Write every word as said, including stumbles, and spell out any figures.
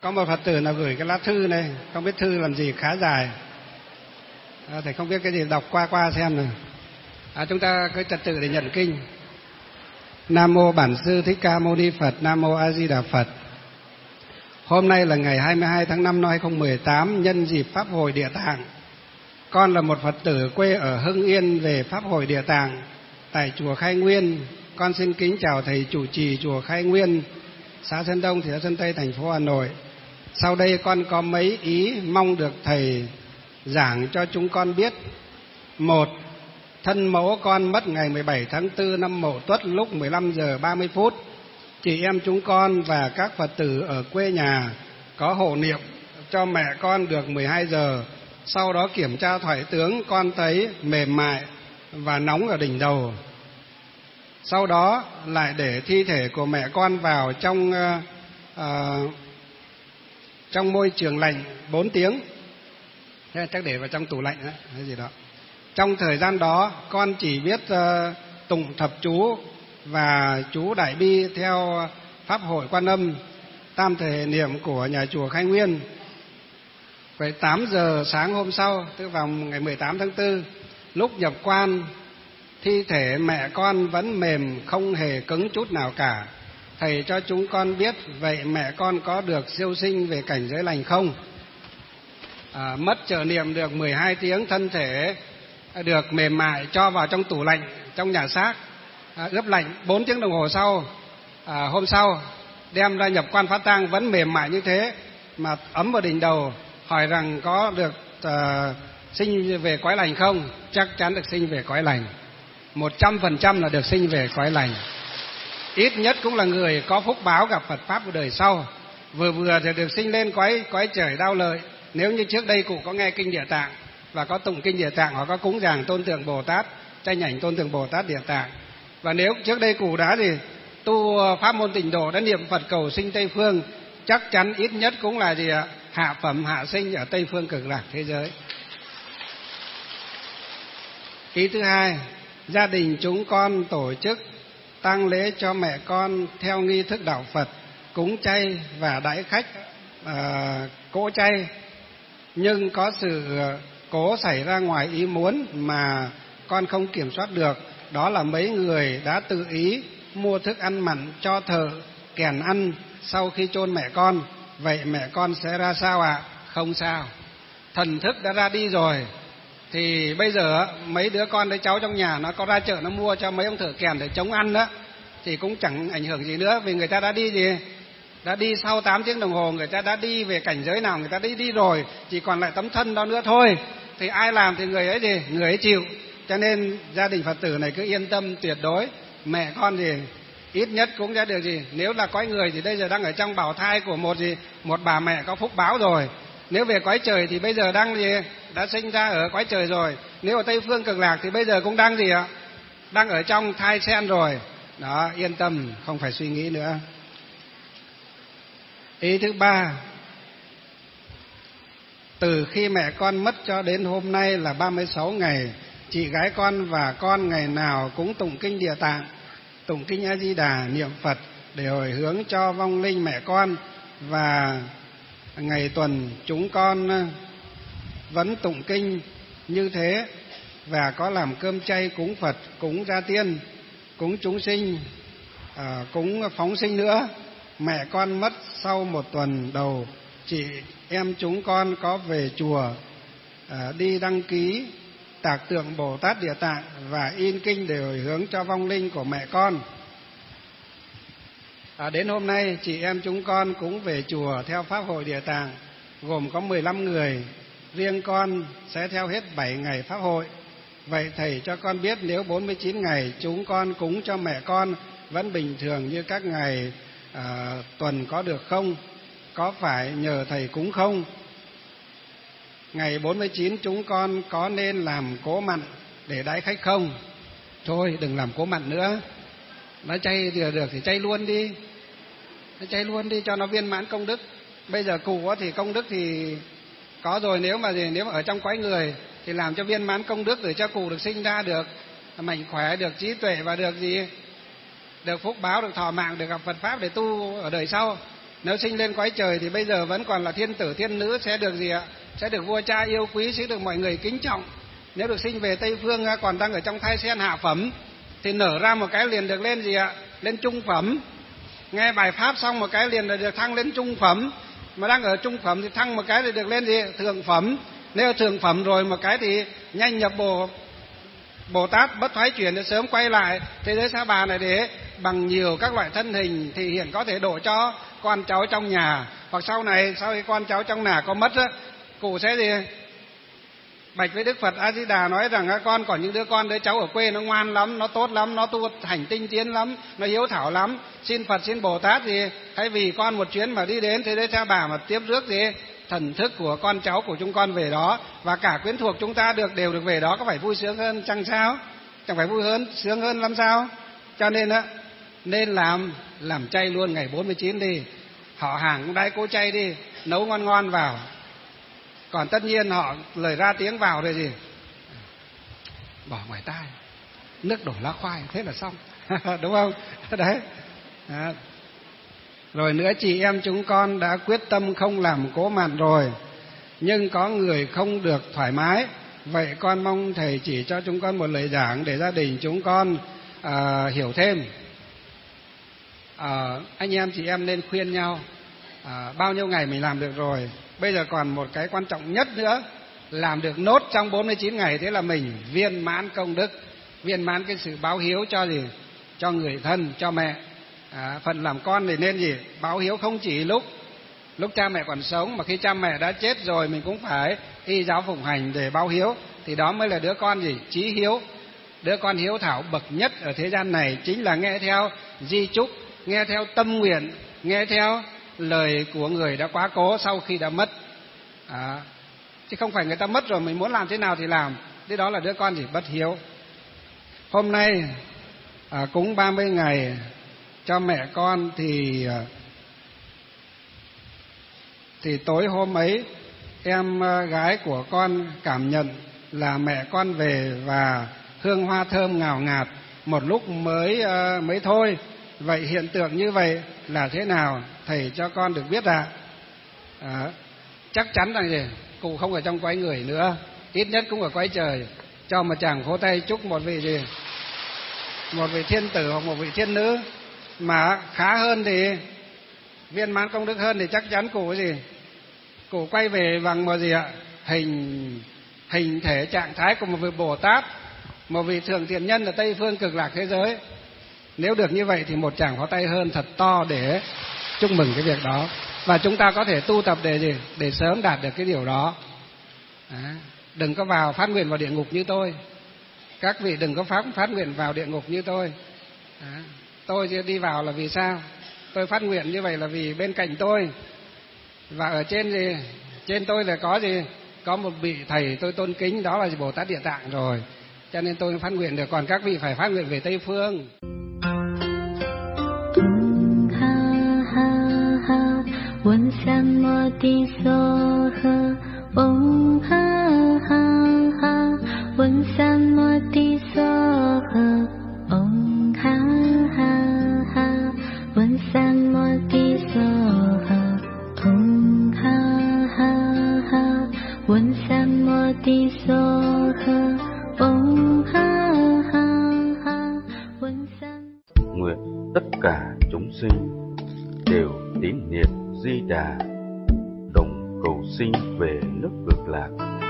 Có một Phật tử nào gửi cái lá thư này, không biết thư làm gì khá dài. À, thầy không biết cái gì, đọc qua qua xem nào. À, chúng ta cứ trật tự để nhận kinh. Nam mô Bản Sư Thích Ca Mâu Ni Phật. Nam mô A Di Đà Phật. Hôm nay là ngày hai mươi hai tháng năm năm hai không một tám, nhân dịp Pháp hội Địa Tạng. Con là một Phật tử quê ở Hưng Yên về Pháp hội Địa Tạng tại chùa Khai Nguyên. Con xin kính chào thầy chủ trì chùa Khai Nguyên, xã Sơn Đông, thị xã Sơn Tây, thành phố Hà Nội. Sau đây con có mấy ý mong được thầy giảng cho chúng con biết. Một, thân mẫu con mất ngày mười bảy tháng tư năm Mậu Tuất lúc mười lăm giờ ba mươi phút. Chị em chúng con và các Phật tử ở quê nhà có hộ niệm cho mẹ con được mười hai giờ. Sau đó kiểm tra thoại tướng, con thấy mềm mại và nóng ở đỉnh đầu. Sau đó lại để thi thể của mẹ con vào trong uh, uh, trong môi trường lạnh bốn tiếng. Thế chắc để vào trong tủ lạnh đó, hay gì đó. Trong thời gian đó con chỉ biết uh, tụng thập chú và chú Đại Bi theo Pháp hội Quan Âm tam thể niệm của nhà chùa Khai Nguyên. Vậy tám giờ sáng hôm sau, tức vào ngày mười tám tháng tư, lúc nhập quan, thi thể mẹ con vẫn mềm, không hề cứng chút nào cả. Thầy cho chúng con biết, vậy mẹ con có được siêu sinh về cảnh giới lành không? À, mất trợ niệm được mười hai tiếng, thân thể được mềm mại, cho vào trong tủ lạnh, trong nhà xác, à, ướp lạnh. Bốn tiếng đồng hồ sau, à, hôm sau, đem ra nhập quan phát tang vẫn mềm mại như thế, mà ấm vào đỉnh đầu. Hỏi rằng có được uh, sinh về cõi lành không? Chắc chắn được sinh về cõi lành. Một trăm phần trăm là được sinh về cõi lành. Ít nhất cũng là người có phúc báo gặp Phật Pháp của đời sau. Vừa vừa thì được sinh lên cõi, cõi trời đau lợi. Nếu như trước đây cụ có nghe kinh Địa Tạng và có tụng kinh Địa Tạng, hoặc có cúng dường tôn tượng Bồ Tát, tranh ảnh tôn tượng Bồ Tát Địa Tạng. Và nếu trước đây cụ đã thì tu pháp môn Tịnh Độ, đã niệm Phật cầu sinh Tây Phương, chắc chắn ít nhất cũng là gì ạ? Hạ phẩm hạ sinh ở Tây Phương Cực Lạc thế giới. Ý thứ hai, gia đình chúng con tổ chức tang lễ cho mẹ con theo nghi thức đạo Phật, cúng chay và đãi khách à, cỗ chay. Nhưng có sự cố xảy ra ngoài ý muốn mà con không kiểm soát được. Đó là mấy người đã tự ý mua thức ăn mặn cho thợ kèn ăn sau khi chôn mẹ con. Vậy mẹ con sẽ ra sao ạ? À? Không sao. Thần thức đã ra đi rồi. Thì bây giờ mấy đứa con đứa cháu trong nhà nó có ra chợ nó mua cho mấy ông thợ kèn để chống ăn đó, thì cũng chẳng ảnh hưởng gì nữa. Vì người ta đã đi gì? Đã đi sau tám tiếng đồng hồ, người ta đã đi về cảnh giới nào người ta đi đi rồi, chỉ còn lại tấm thân đó nữa thôi. Thì ai làm thì người ấy gì? Người ấy chịu. Cho nên gia đình Phật tử này cứ yên tâm tuyệt đối. Mẹ con gì? Ít nhất cũng đã được gì? Nếu là cõi người thì bây giờ đang ở trong bào thai của một gì? Một bà mẹ có phúc báo rồi. Nếu về cõi trời thì bây giờ đang gì? Đã sinh ra ở cõi trời rồi. Nếu ở Tây Phương Cực Lạc thì bây giờ cũng đang gì ạ? Đang ở trong thai sen rồi. Đó, yên tâm, không phải suy nghĩ nữa. Ý thứ ba, từ khi mẹ con mất cho đến hôm nay là ba mươi sáu ngày, chị gái con và con ngày nào cũng tụng kinh Địa Tạng, tụng kinh A Di Đà, niệm Phật để hồi hướng cho vong linh mẹ con. Và ngày tuần chúng con vẫn tụng kinh như thế, và có làm cơm chay cúng Phật, cúng gia tiên, cúng chúng sinh, à, cúng phóng sinh nữa. Mẹ con mất sau một tuần đầu, chị em chúng con có về chùa, à, đi đăng ký tạc tượng Bồ Tát Địa Tạng và in kinh để hồi hướng cho vong linh của mẹ con. À, đến hôm nay chị em chúng con cũng về chùa theo Pháp hội Địa Tạng, gồm có mười lăm người. Riêng con sẽ theo hết bảy ngày Pháp hội. Vậy thầy cho con biết, nếu bốn mươi chín ngày chúng con cúng cho mẹ con vẫn bình thường như các ngày à, tuần có được không? Có phải nhờ thầy cúng không? Ngày bốn mươi chín chúng con có nên làm cỗ mặn để đãi khách không? Thôi đừng làm cỗ mặn nữa. Nói chay thì được thì chay luôn đi. Nói chay luôn đi cho nó viên mãn công đức. Bây giờ cụ thì công đức thì có rồi, nếu mà gì, nếu mà ở trong cõi người thì làm cho viên mãn công đức để cho cụ được sinh ra, được mạnh khỏe, được trí tuệ và được gì? Được phúc báo, được thọ mạng, được gặp Phật Pháp để tu ở đời sau. Nếu sinh lên cõi trời thì bây giờ vẫn còn là thiên tử thiên nữ, sẽ được gì ạ? Sẽ được vua cha yêu quý, sẽ được mọi người kính trọng. Nếu được sinh về Tây Phương còn đang ở trong thai sen hạ phẩm thì nở ra một cái liền được lên gì ạ? Lên trung phẩm. Nghe bài pháp xong một cái liền là được thăng lên trung phẩm. Mà đang ở trung phẩm thì thăng một cái thì được lên gì? Thượng phẩm. Nếu thượng phẩm rồi một cái thì nhanh nhập Bồ Bồ Tát bất thoái chuyển để sớm quay lại thế giới Sa Bà này, để bằng nhiều các loại thân hình thì hiện có thể độ cho con cháu trong nhà. Hoặc sau này sau khi con cháu trong nhà có mất á, cụ sẽ gì? Bạch với Đức Phật A Di Đà nói rằng con còn những đứa con đứa cháu ở quê nó ngoan lắm, nó tốt lắm, nó tu hành tinh tiến lắm, nó hiếu thảo lắm. Xin Phật xin Bồ Tát gì hãy vì con một chuyến mà đi đến thế giới Sa Bà mà tiếp rước gì thần thức của con cháu của chúng con về đó, và cả quyến thuộc chúng ta được đều được về đó, có phải vui sướng hơn chẳng sao? Chẳng phải vui hơn sướng hơn lắm sao? Cho nên á, nên làm làm chay luôn ngày bốn mươi chín đi. Họ hàng cũng đãi cố chay đi, nấu ngon ngon vào. Còn tất nhiên họ lời ra tiếng vào rồi gì bỏ ngoài tai, nước đổ lá khoai, thế là xong. Đúng không? Đấy. À. Rồi nữa, chị em chúng con đã quyết tâm không làm cố mặn rồi, nhưng có người không được thoải mái. Vậy con mong thầy chỉ cho chúng con một lời giảng để gia đình chúng con à, hiểu thêm. À, anh em chị em nên khuyên nhau. À, bao nhiêu ngày mình làm được rồi, bây giờ còn một cái quan trọng nhất nữa, làm được nốt trong bốn mươi chín ngày, thế là mình viên mãn công đức, viên mãn cái sự báo hiếu cho gì? Cho người thân, cho mẹ. À, phần làm con thì nên gì? Báo hiếu không chỉ lúc lúc cha mẹ còn sống, mà khi cha mẹ đã chết rồi mình cũng phải y giáo phụng hành để báo hiếu. Thì đó mới là đứa con gì? Chí hiếu. Đứa con hiếu thảo bậc nhất ở thế gian này chính là nghe theo di chúc, nghe theo tâm nguyện, nghe theo lời của người đã quá cố sau khi đã mất. À, chứ không phải người ta mất rồi mình muốn làm thế nào thì làm. Thế đó là đứa con gì? Bất hiếu. Hôm nay à, cúng ba mươi ngày cho mẹ con thì thì tối hôm ấy em gái của con cảm nhận là mẹ con về và hương hoa thơm ngào ngạt một lúc mới mới thôi. Vậy hiện tượng như vậy là thế nào? Thầy cho con được biết ạ. À, chắc chắn rằng gì? Cụ không ở trong cõi người nữa, ít nhất cũng ở cõi trời. Cho một chàng vỗ tay chúc một vị gì? Một vị thiên tử hoặc một vị thiên nữ mà khá hơn thì viên mãn công đức hơn thì chắc chắn cụ gì? Cụ quay về bằng một gì ạ? Hình hình thể trạng thái của một vị Bồ Tát, một vị thượng thiện nhân ở Tây Phương Cực Lạc thế giới. Nếu được như vậy thì một tràng pháo tay hơn thật to để chúc mừng cái việc đó. Và chúng ta có thể tu tập để gì? Để sớm đạt được cái điều đó. À, đừng có vào phát nguyện vào địa ngục như tôi. Các vị đừng có phát, phát nguyện vào địa ngục như tôi. À, tôi đi vào là vì sao? Tôi phát nguyện như vậy là vì bên cạnh tôi và ở trên gì? Trên tôi là có gì? Có một vị thầy tôi tôn kính, đó là Bồ Tát Địa Tạng rồi. Cho nên tôi phát nguyện được. Còn các vị phải phát nguyện về Tây Phương. Vân Sam Mô Ti So Ha Om Ha Ha Ha Vân Sam Mô Ti So Ha Om Ha Ha Ha Vân Sam Mô Ti So Ha Om Ha Ha Ha Vân Sam Mô Ti So Ha Om Ha Ha Ha Vân Sam. Nguyện tất cả chúng sinh đều tín niệm Di Đà, đồng cầu sinh về nước Cực Lạc.